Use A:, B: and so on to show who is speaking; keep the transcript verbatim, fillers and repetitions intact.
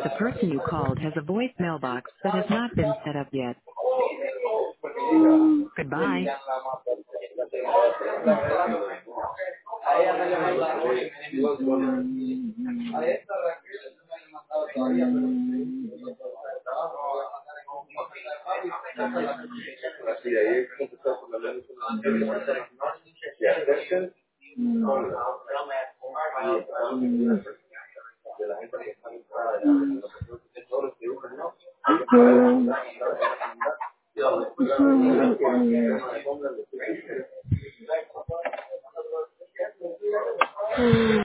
A: The person you called has a voice mailbox that has not been set up yet. Goodbye.